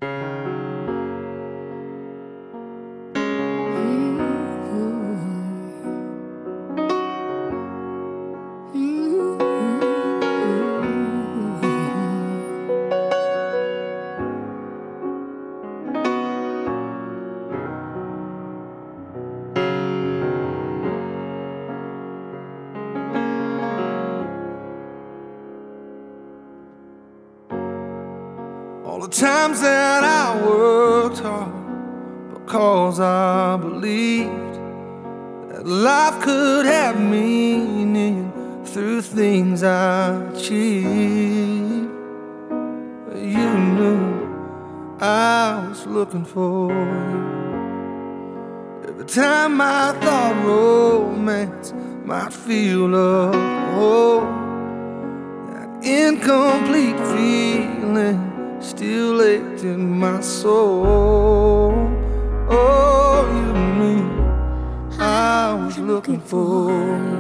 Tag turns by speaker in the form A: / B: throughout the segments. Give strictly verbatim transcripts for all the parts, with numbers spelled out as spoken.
A: All the times that I worked hard because I believed that life could have meaning through things I achieved. But you knew I was looking for you. Every time I thought romance might feel a hole, that incomplete feeling still ached in my soul. Oh, you knew I was looking for you.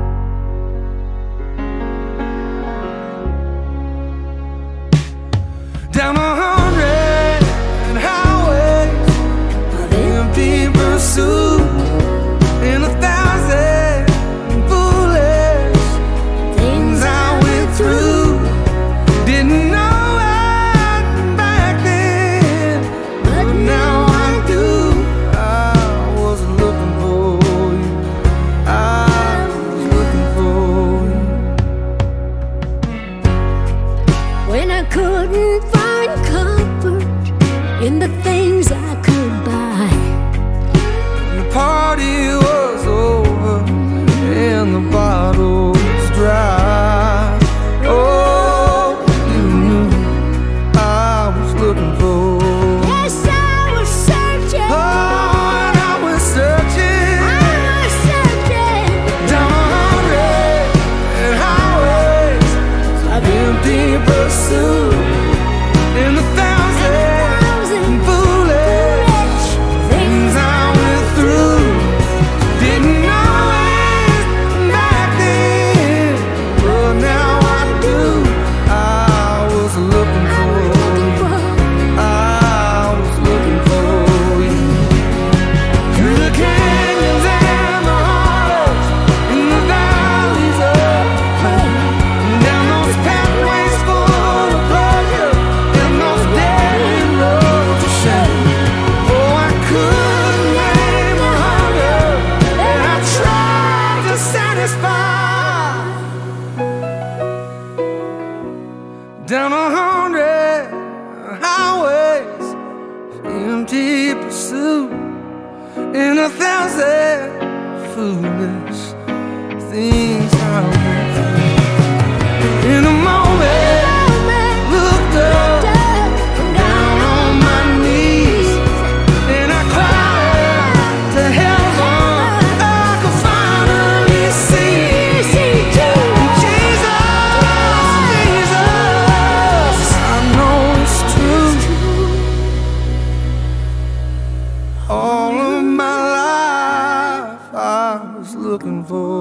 A: Down a hundred highways of empty pursuit, in a thousand foolish things I went through. Didn't know
B: couldn't find comfort in the things I could buy.
A: When the party was over and the bottle was dry, oh, you knew I was looking for.
B: Yes, I was searching.
A: Oh, and I was searching.
B: I was searching
A: down a hundred highways of empty pursuit. In a thousand foolish things I went through. Didn't know it back then, but now I do. I was looking for you. I was looking for you. Through the canyons and the hollows, in the valleys of pain, down those pathways full of pleasure, down a hundred highways of empty pursuit, in a thousand foolish things I went through. In a moment, looked up from down on my knees, and I cried to heaven. I could finally see all of my life I was looking for